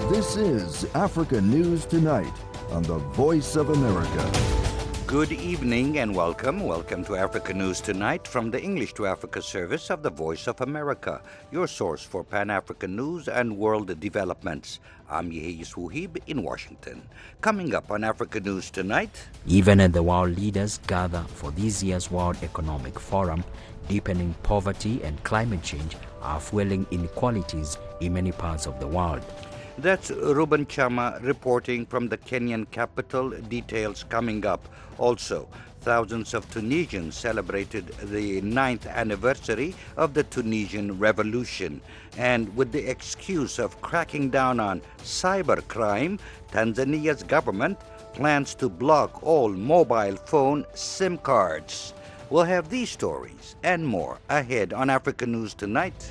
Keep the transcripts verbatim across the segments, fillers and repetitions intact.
This is Africa News Tonight on the Voice of America. Good evening and welcome. Welcome to Africa News Tonight from the English to Africa service of the Voice of America, your source for Pan-African news and world developments. I'm Yehis Wuhib in Washington. Coming up on Africa News Tonight. Even as the world leaders gather for this year's World Economic Forum, deepening poverty and climate change are fueling inequalities in many parts of the world. That's Ruben Chama reporting from the Kenyan capital. Details coming up. Also, thousands of Tunisians celebrated the ninth anniversary of the Tunisian Revolution. And with the excuse of cracking down on cybercrime, Tanzania's government plans to block all mobile phone SIM cards. We'll have these stories and more ahead on Africa News Tonight.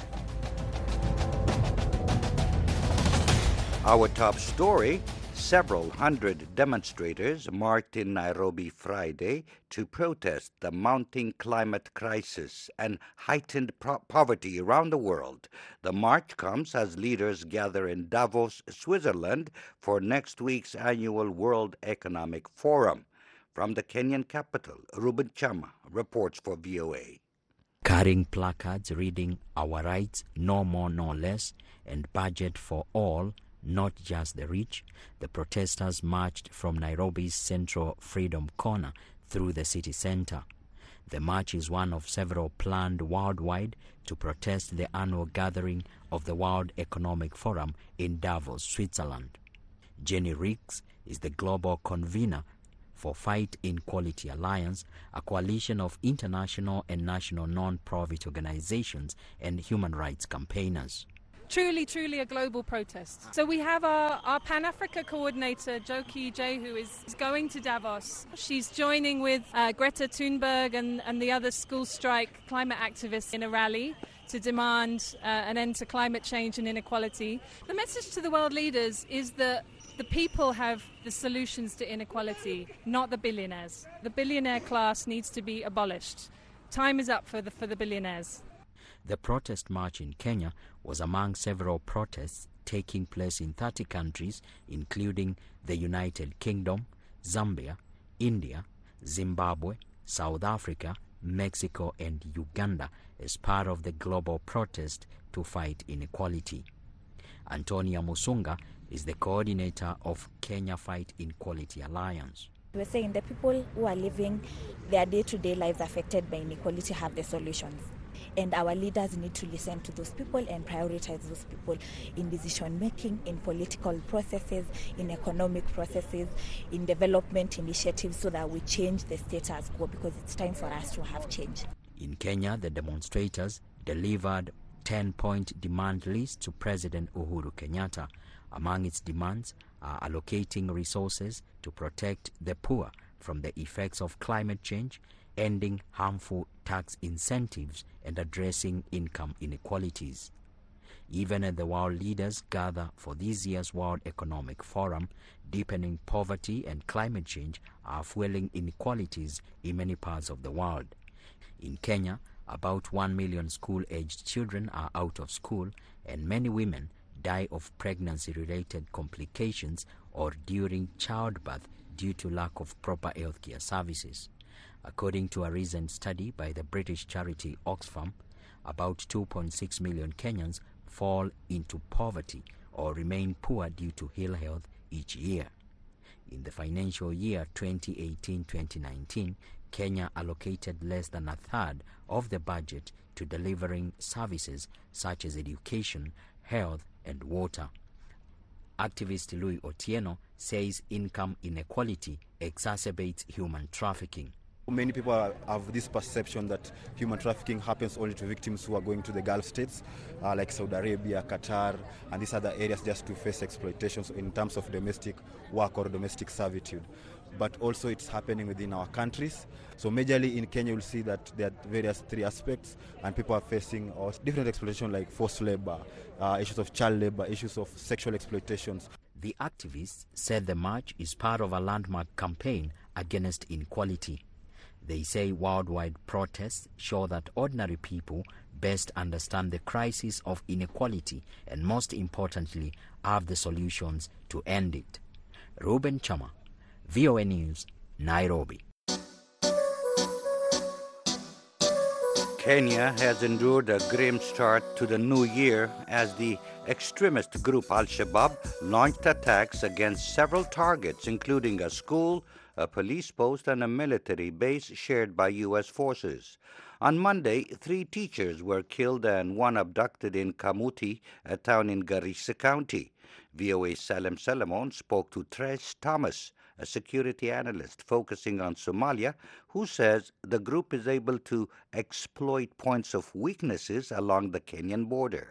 Our top story, several hundred demonstrators marched in Nairobi Friday to protest the mounting climate crisis and heightened pro- poverty around the world. The march comes as leaders gather in Davos, Switzerland, for next week's annual World Economic Forum. From the Kenyan capital, Ruben Chama reports for V O A. Carrying placards reading "Our rights, no more, no less," and "Budget for all, not just the rich," the protesters marched from Nairobi's Central Freedom Corner through the city center. The march is one of several planned worldwide to protest the annual gathering of the World Economic Forum in Davos, Switzerland. Jenny Ricks is the global convener for Fight Inequality Alliance, a coalition of international and national non-profit organizations and human rights campaigners. Truly, truly a global protest. So we have our, our Pan-Africa coordinator, Joki J, who is, is going to Davos. She's joining with uh, Greta Thunberg and, and the other school strike climate activists in a rally to demand uh, an end to climate change and inequality. The message to the world leaders is that the people have the solutions to inequality, not the billionaires. The billionaire class needs to be abolished. Time is up for the, for the billionaires. The protest march in Kenya was among several protests taking place in thirty countries, including the United Kingdom, Zambia, India, Zimbabwe, South Africa, Mexico, and Uganda as part of the global protest to fight inequality. Antonia Musunga is the coordinator of Kenya Fight Inequality Alliance. We're saying the people who are living their day-to-day lives affected by inequality have the solutions. And our leaders need to listen to those people and prioritize those people in decision-making, in political processes, in economic processes, in development initiatives so that we change the status quo, because it's time for us to have change. In Kenya, the demonstrators delivered ten-point demand list to President Uhuru Kenyatta. Among its demands are allocating resources to protect the poor from the effects of climate change, ending harmful tax incentives, and addressing income inequalities. Even as the world leaders gather for this year's World Economic Forum, deepening poverty and climate change are fueling inequalities in many parts of the world. In Kenya, about one million school-aged children are out of school, and many women die of pregnancy-related complications or during childbirth due to lack of proper healthcare services. According to a recent study by the British charity Oxfam, about two point six million Kenyans fall into poverty or remain poor due to ill health each year. In the financial year twenty eighteen twenty nineteen, Kenya allocated less than a third of the budget to delivering services such as education, health, and water. Activist Louis Otieno says income inequality exacerbates human trafficking. Many people have this perception that human trafficking happens only to victims who are going to the Gulf states, uh, like Saudi Arabia, Qatar, and these other areas, just to face exploitations in terms of domestic work or domestic servitude. But also it's happening within our countries. So majorly in Kenya, you'll see that there are various three aspects, and people are facing uh, different exploitation like forced labor, uh, issues of child labor, issues of sexual exploitations. The activists said the march is part of a landmark campaign against inequality. They say worldwide protests show that ordinary people best understand the crisis of inequality and, most importantly, have the solutions to end it. Ruben Chama, V O A News, Nairobi. Kenya has endured a grim start to the new year as the extremist group Al-Shabaab launched attacks against several targets, including a school, a police post, and a military base shared by U S forces. On Monday, three teachers were killed and one abducted in Kamuti, a town in Garissa County. V O A's Salem Salamon spoke to Tres Thomas, a security analyst focusing on Somalia, who says the group is able to exploit points of weaknesses along the Kenyan border.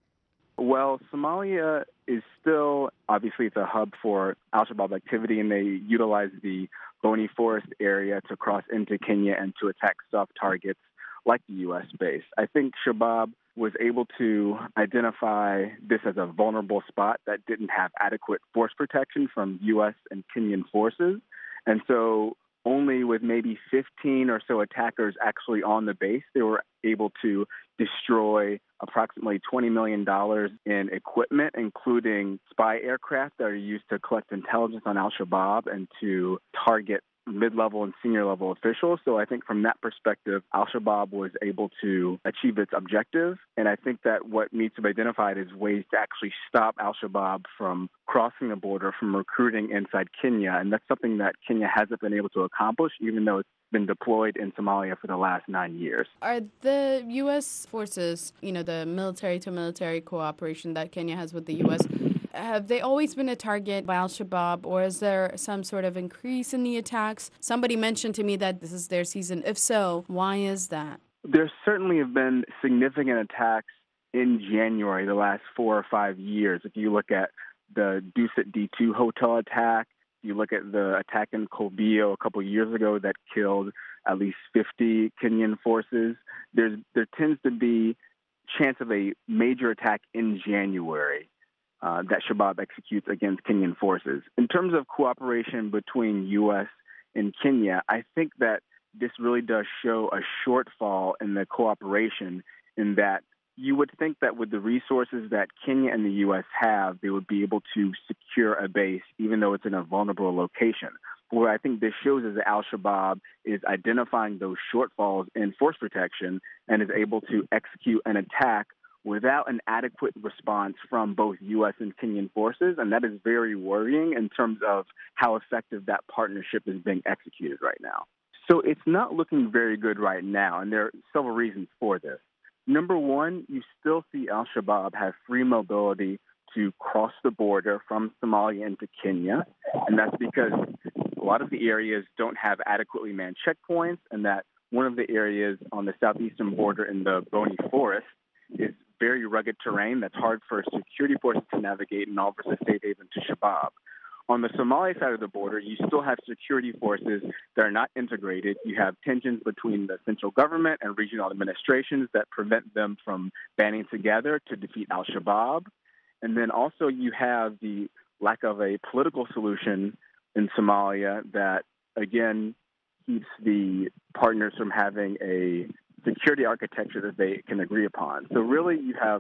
Well, Somalia is still, obviously, it's a hub for Al-Shabaab activity, and they utilize the Boni Forest area to cross into Kenya and to attack soft targets like the U S base. I think Shabaab was able to identify this as a vulnerable spot that didn't have adequate force protection from U S and Kenyan forces. And so only with maybe fifteen or so attackers actually on the base, they were able to destroy approximately twenty million dollars in equipment, including spy aircraft that are used to collect intelligence on Al-Shabaab and to target mid-level and senior-level officials. So I think from that perspective, Al-Shabaab was able to achieve its objective. And I think that what needs to be identified is ways to actually stop Al-Shabaab from crossing the border, from recruiting inside Kenya. And that's something that Kenya hasn't been able to accomplish, even though it's been deployed in Somalia for the last nine years. Are the U S forces, you know, the military-to-military cooperation that Kenya has with the U S, have they always been a target by Al-Shabaab, or is there some sort of increase in the attacks? Somebody mentioned to me that this is their season. If so, why is that? There certainly have been significant attacks in January the last four or five years. If you look at the Dusit D two hotel attack, you look at the attack in Kolbio a couple of years ago that killed at least fifty Kenyan forces. There's, there tends to be chance of a major attack in January Uh, that Shabaab executes against Kenyan forces. In terms of cooperation between U S and Kenya, I think that this really does show a shortfall in the cooperation, in that you would think that with the resources that Kenya and the U S have, they would be able to secure a base, even though it's in a vulnerable location. But what I think this shows is that Al-Shabaab is identifying those shortfalls in force protection and is able to execute an attack without an adequate response from both U S and Kenyan forces, and that is very worrying in terms of how effective that partnership is being executed right now. So it's not looking very good right now, and there are several reasons for this. Number one, you still see Al-Shabaab have free mobility to cross the border from Somalia into Kenya, and that's because a lot of the areas don't have adequately manned checkpoints, and that one of the areas on the southeastern border in the Boni Forest is very rugged terrain that's hard for security forces to navigate and offers a safe haven to Shabaab. On the Somali side of the border, you still have security forces that are not integrated. You have tensions between the central government and regional administrations that prevent them from banding together to defeat Al-Shabaab. And then also you have the lack of a political solution in Somalia that, again, keeps the partners from having a security architecture that they can agree upon. So really you have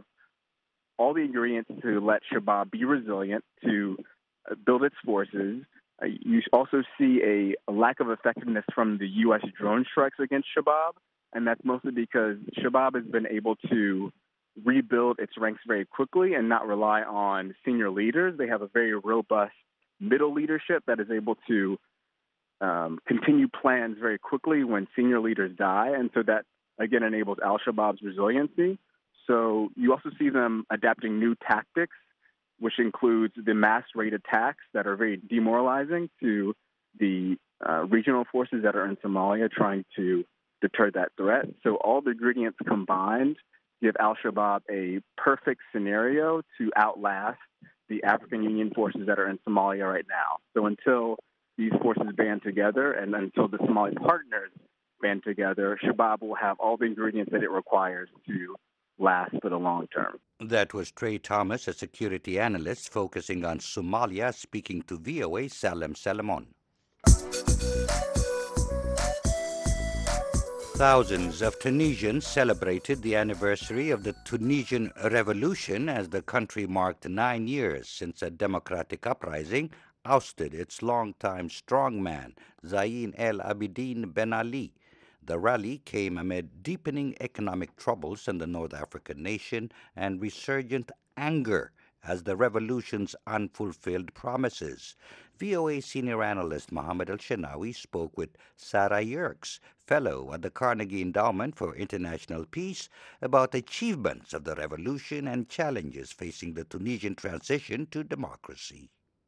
all the ingredients to let Shabaab be resilient, to build its forces. Uh, you also see a, a lack of effectiveness from the U S drone strikes against Shabaab, and that's mostly because Shabaab has been able to rebuild its ranks very quickly and not rely on senior leaders. They have a very robust middle leadership that is able to um, continue plans very quickly when senior leaders die, and so that again enables Al-Shabaab's resiliency. So you also see them adapting new tactics, which includes the mass raid attacks that are very demoralizing to the uh, regional forces that are in Somalia trying to deter that threat. So all the ingredients combined give Al-Shabaab a perfect scenario to outlast the African Union forces that are in Somalia right now. So until these forces band together and until the Somali partners band together, Shabaab will have all the ingredients that it requires to last for the long term. That was Trey Thomas, a security analyst focusing on Somalia, speaking to V O A Salem Salamon. Thousands of Tunisians celebrated the anniversary of the Tunisian Revolution as the country marked nine years since a democratic uprising ousted its longtime strongman, Zayn El Abidine Ben Ali. The rally came amid deepening economic troubles in the North African nation and resurgent anger as the revolution's unfulfilled promises. V O A senior analyst Mohammed Al-Shenawi spoke with Sarah Yerkes, fellow at the Carnegie Endowment for International Peace, about achievements of the revolution and challenges facing the Tunisian transition to democracy.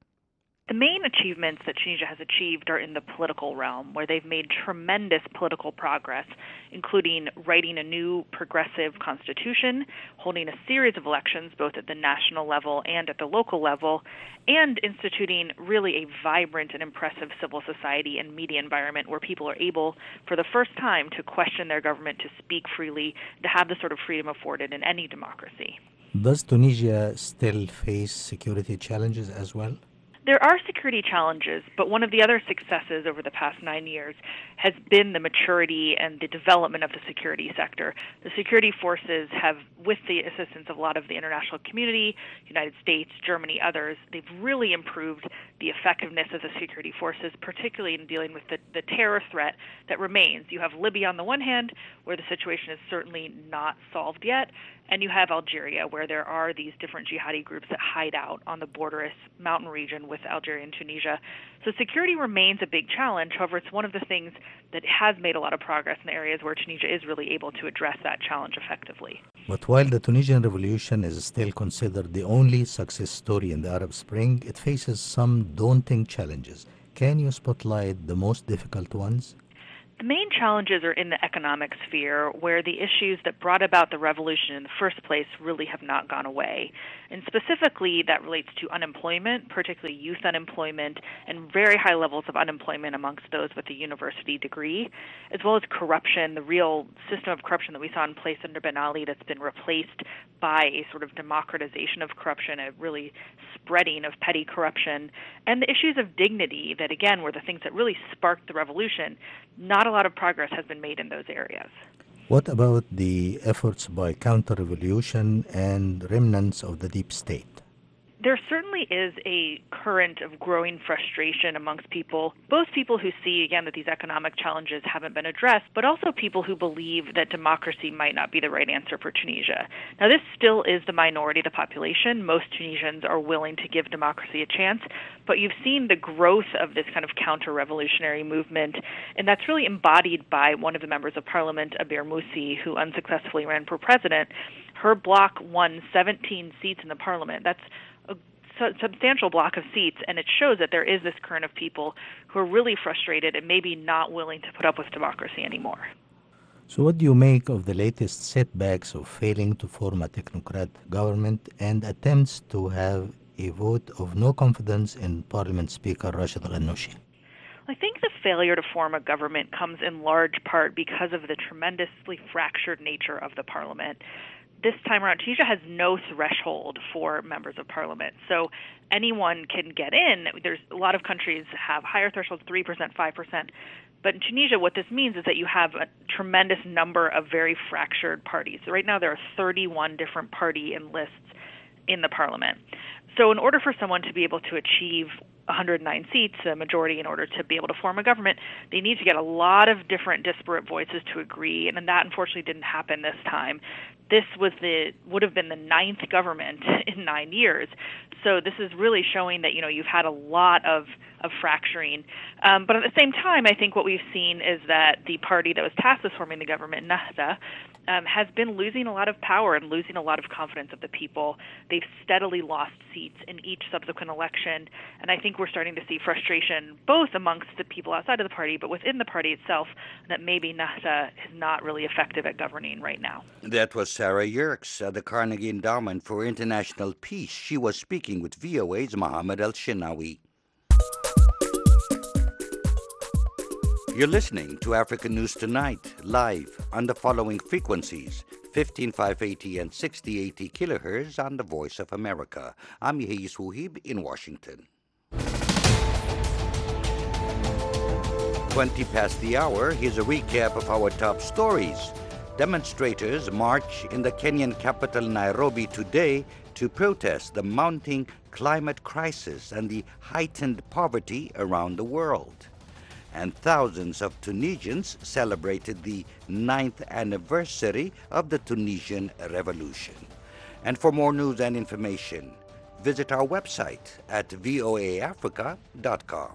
The main achievements that Tunisia has achieved are in the political realm, where they've made tremendous political progress, including writing a new progressive constitution, holding a series of elections both at the national level and at the local level, and instituting really a vibrant and impressive civil society and media environment where people are able, for the first time, to question their government, to speak freely, to have the sort of freedom afforded in any democracy. Does Tunisia still face security challenges as well? There are security challenges, but one of the other successes over the past nine years has been the maturity and the development of the security sector. The security forces have, with the assistance of a lot of the international community, United States, Germany, others, they've really improved the effectiveness of the security forces, particularly in dealing with the, the terror threat that remains. You have Libya on the one hand, where the situation is certainly not solved yet, and you have Algeria, where there are these different jihadi groups that hide out on the borderless mountain region with Algeria and Tunisia. So security remains a big challenge. However, it's one of the things that has made a lot of progress in the areas where Tunisia is really able to address that challenge effectively. But while the Tunisian revolution is still considered the only success story in the Arab Spring, it faces some daunting challenges. Can you spotlight the most difficult ones? The main challenges are in the economic sphere, where the issues that brought about the revolution in the first place really have not gone away. And specifically, that relates to unemployment, particularly youth unemployment, and very high levels of unemployment amongst those with a university degree, as well as corruption, the real system of corruption that we saw in place under Ben Ali that's been replaced by a sort of democratization of corruption, a really spreading of petty corruption, and the issues of dignity that, again, were the things that really sparked the revolution. Not a lot of progress has been made in those areas. What about the efforts by counter-revolution and remnants of the deep state? There certainly is a current of growing frustration amongst people, both people who see, again, that these economic challenges haven't been addressed, but also people who believe that democracy might not be the right answer for Tunisia. Now, this still is the minority of the population. Most Tunisians are willing to give democracy a chance, but you've seen the growth of this kind of counter-revolutionary movement, and that's really embodied by one of the members of parliament, Abir Moussi, who unsuccessfully ran for president. Her bloc won seventeen seats in the parliament. That's a substantial block of seats, and it shows that there is this current of people who are really frustrated and maybe not willing to put up with democracy anymore. So what do you make of the latest setbacks of failing to form a technocrat government and attempts to have a vote of no confidence in Parliament Speaker Rashid Ghannouchi? I think the failure to form a government comes in large part because of the tremendously fractured nature of the parliament. This time around, Tunisia has no threshold for members of parliament. So anyone can get in. There's a lot of countries have higher thresholds, three percent, five percent. But in Tunisia, what this means is that you have a tremendous number of very fractured parties. So right now, there are thirty-one different party and lists in the parliament. So in order for someone to be able to achieve one hundred nine seats, a majority in order to be able to form a government, they need to get a lot of different disparate voices to agree, and that unfortunately didn't happen this time. This was the would have been the ninth government in nine years. So this is really showing that, you know, you've had a lot of, of fracturing. Um, but at the same time, I think what we've seen is that the party that was tasked with forming the government, Nahda, um, has been losing a lot of power and losing a lot of confidence of the people. They've steadily lost seats in each subsequent election. And I think we're starting to see frustration both amongst the people outside of the party, but within the party itself, that maybe Nahda is not really effective at governing right now. That was Sarah Yerkes at the Carnegie Endowment for International Peace. She was speaking with V O A's Mohammed Al-Shenawi. You're listening to African News Tonight, live on the following frequencies: fifteen five eighty and sixty eighty kilohertz on the Voice of America. I'm Yehis Wuhib in Washington. twenty past the hour, here's a recap of our top stories. Demonstrators march in the Kenyan capital Nairobi today to protest the mounting climate crisis and the heightened poverty around the world. And thousands of Tunisians celebrated the ninth anniversary of the Tunisian Revolution. And for more news and information, visit our website at voa africa dot com.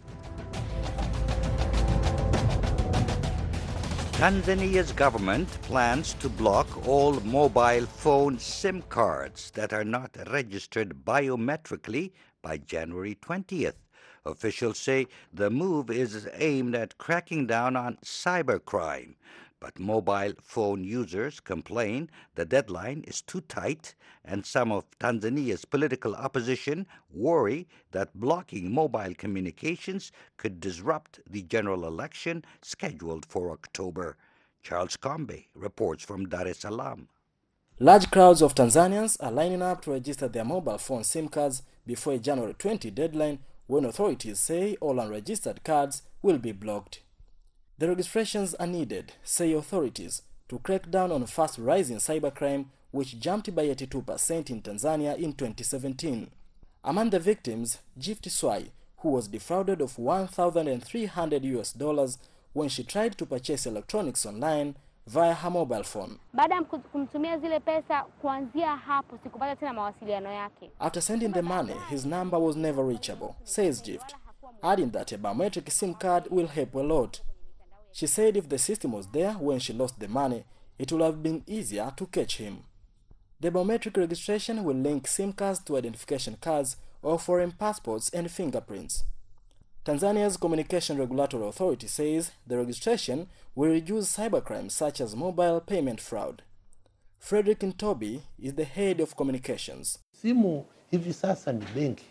Tanzania's government plans to block all mobile phone SIM cards that are not registered biometrically by January twentieth. Officials say the move is aimed at cracking down on cybercrime, but mobile phone users complain the deadline is too tight, and some of Tanzania's political opposition worry that blocking mobile communications could disrupt the general election scheduled for October. Charles Combe reports from Dar es Salaam. Large crowds of Tanzanians are lining up to register their mobile phone SIM cards before a January twentieth deadline, when authorities say all unregistered cards will be blocked. The registrations are needed, say authorities, to crack down on fast rising cybercrime, which jumped by eighty-two percent in Tanzania in twenty seventeen. Among the victims, Gift Swai, who was defrauded of one thousand three hundred U S dollars when she tried to purchase electronics online via her mobile phone. After sending the money, his number was never reachable, says Gift, adding that a biometric SIM card will help a lot. She said if the system was there when she lost the money, it would have been easier to catch him. The biometric registration will link SIM cards to identification cards or foreign passports and fingerprints. Tanzania's Communication Regulatory Authority says the registration will reduce cybercrime such as mobile payment fraud. Frederick Ntobi is the head of communications. Simu hivi sasa ni benki.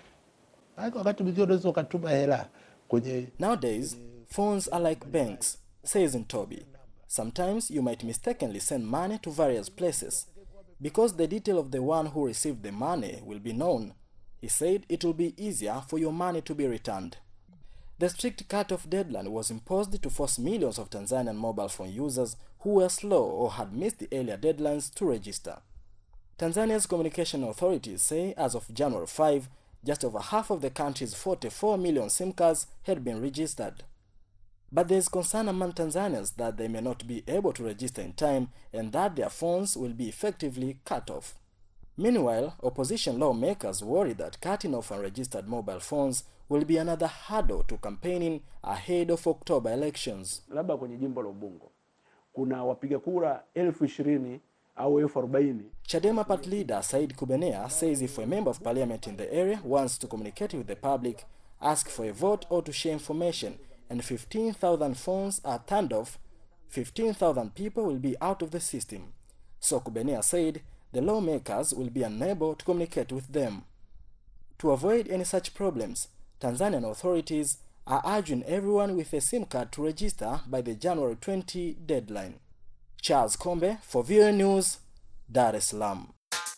Wakati mwingine unaweza ukatuma hela kwenye. Nowadays, phones are like banks, says Ntobi. Sometimes you might mistakenly send money to various places. Because the detail of the one who received the money will be known, he said it will be easier for your money to be returned. The strict cut-off deadline was imposed to force millions of Tanzanian mobile phone users who were slow or had missed the earlier deadlines to register. Tanzania's communication authorities say as of January fifth, just over half of the country's forty-four million SIM cards had been registered. But there is concern among Tanzanians that they may not be able to register in time and that their phones will be effectively cut off. Meanwhile, opposition lawmakers worry that cutting off unregistered mobile phones will be another hurdle to campaigning ahead of October elections. Labda kwenye jimbo la Ubungo kuna wapiga kura elfu ishirini au elfu arobaini. Chadema party leader Said Kubenea says if a member of parliament in the area wants to communicate with the public, ask for a vote or to share information, and fifteen thousand phones are turned off, fifteen thousand people will be out of the system. So Kubenea said the lawmakers will be unable to communicate with them. To avoid any such problems, Tanzanian authorities are urging everyone with a SIM card to register by the January twentieth deadline. Charles Combe for V O A News, Dar es Salaam.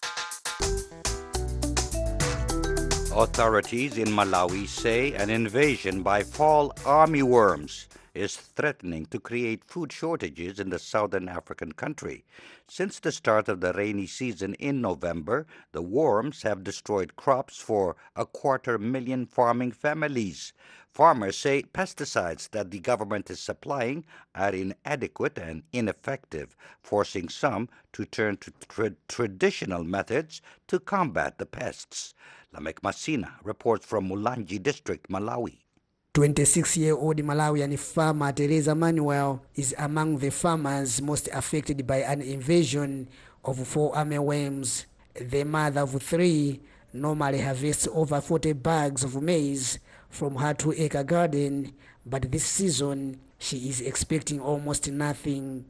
Authorities in Malawi say an invasion by fall armyworms is threatening to create food shortages in the southern African country. Since the start of the rainy season in November, the worms have destroyed crops for a quarter million farming families. Farmers say pesticides that the government is supplying are inadequate and ineffective, forcing some to turn to tra- traditional methods to combat the pests. Lamek Masina reports from Mulanji District, Malawi. twenty-six-year-old Malawian farmer Teresa Manuel is among the farmers most affected by an invasion of four armyworms. The mother of three normally harvests over forty bags of maize from her two-acre garden, but this season she is expecting almost nothing.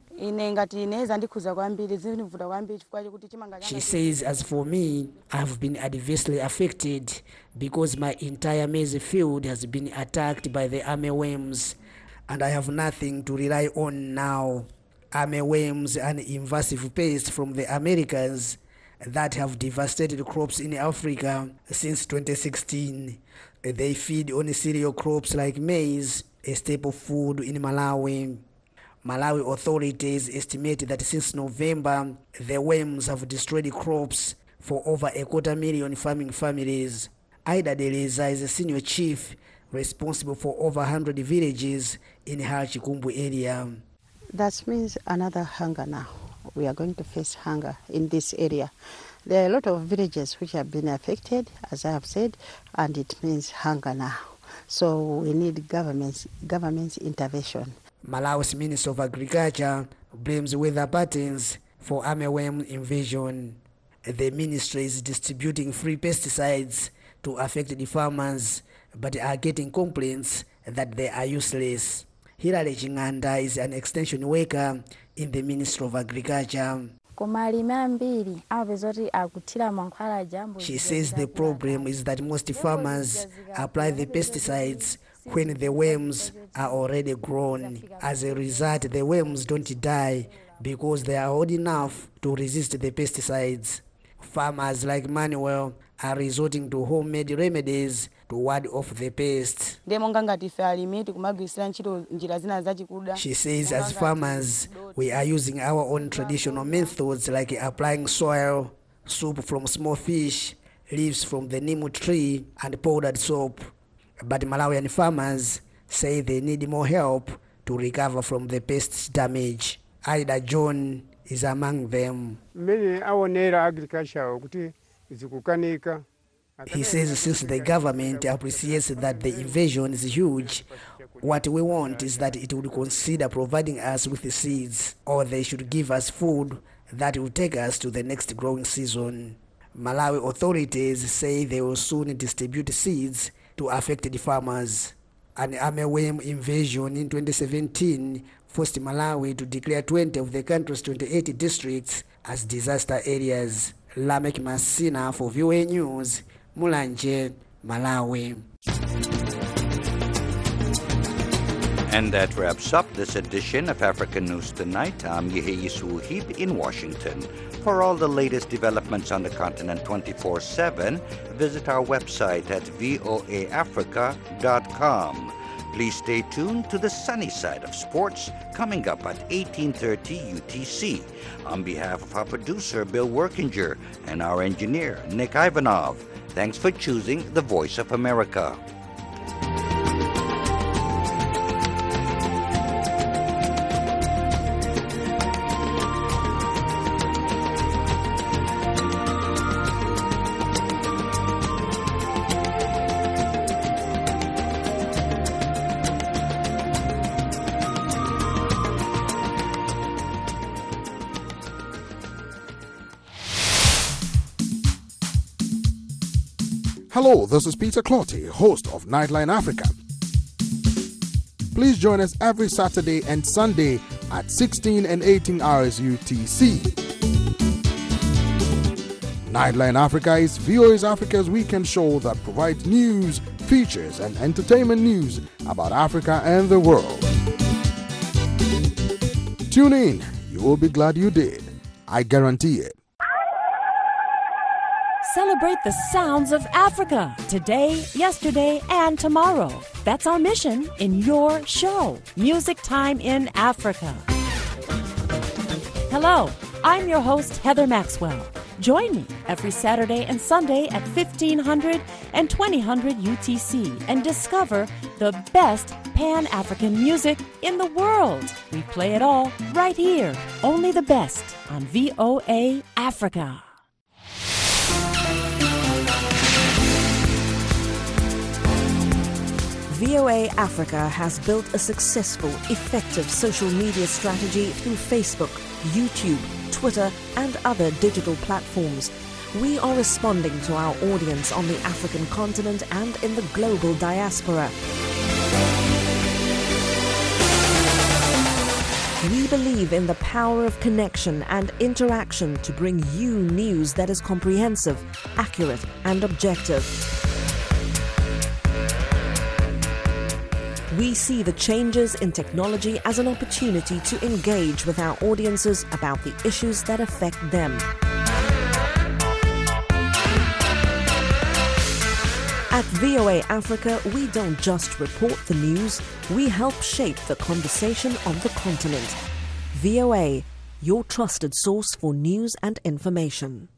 She says, as for me, I have been adversely affected because my entire maize field has been attacked by the armyworms, and I have nothing to rely on now. Armyworms are an invasive pest from the Americas that have devastated crops in Africa since twenty sixteen. They feed on cereal crops like maize, a staple food in Malawi. Malawi authorities estimate that since November, the worms have destroyed crops for over a quarter million farming families. Aida Deleza is a senior chief responsible for over one hundred villages in her Chikumbu area. That means another hunger now. We are going to face hunger in this area. There are a lot of villages which have been affected, as I have said, and it means hunger now. So we need government's, government's intervention. Malawi's Minister of Agriculture blames weather patterns for armyworm invasion. The ministry is distributing free pesticides to affected farmers, but are getting complaints that they are useless. Hilary Chinganda is an extension worker in the Ministry of Agriculture. She says the problem is that most farmers apply the pesticides when the worms are already grown. As a result, the worms don't die because they are old enough to resist the pesticides. Farmers like Manuel are resorting to homemade remedies to ward off the pests. She says as farmers, we are using our own traditional methods like applying soil, soup from small fish, leaves from the neem tree, and powdered soap. But Malawian farmers say they need more help to recover from the pests damage. Ida John is among them. He says since the government appreciates that the invasion is huge, what we want is that it would consider providing us with the seeds, or they should give us food that will take us to the next growing season. Malawi authorities say they will soon distribute seeds to affected farmers. An armyworm invasion in twenty seventeen forced Malawi to declare twenty of the country's twenty-eight districts as disaster areas. Lamek Masina for V O A News, Mulanje, Malawi. And that wraps up this edition of African News Tonight. I'm Yehisu Suhib in Washington. For all the latest developments on the continent twenty-four seven, visit our website at voa africa dot com. Please stay tuned to the sunny side of sports coming up at eighteen thirty U T C. On behalf of our producer, Bill Workinger, and our engineer, Nick Ivanov, thanks for choosing the Voice of America. Hello, this is Peter Clotty, host of Nightline Africa. Please join us every Saturday and Sunday at sixteen and eighteen hours U T C. Nightline Africa is V O A's Africa's weekend show that provides news, features, and entertainment news about Africa and the world. Tune in, you will be glad you did. I guarantee it. Celebrate the sounds of Africa today, yesterday, and tomorrow. That's our mission in your show, Music Time in Africa. Hello, I'm your host, Heather Maxwell. Join me every Saturday and Sunday at fifteen hundred and twenty hundred U T C and discover the best Pan-African music in the world. We play it all right here, only the best on V O A Africa. V O A Africa has built a successful, effective social media strategy through Facebook, YouTube, Twitter, and other digital platforms. We are responding to our audience on the African continent and in the global diaspora. We believe in the power of connection and interaction to bring you news that is comprehensive, accurate, and objective. We see the changes in technology as an opportunity to engage with our audiences about the issues that affect them. At V O A Africa, we don't just report the news, we help shape the conversation on the continent. V O A, your trusted source for news and information.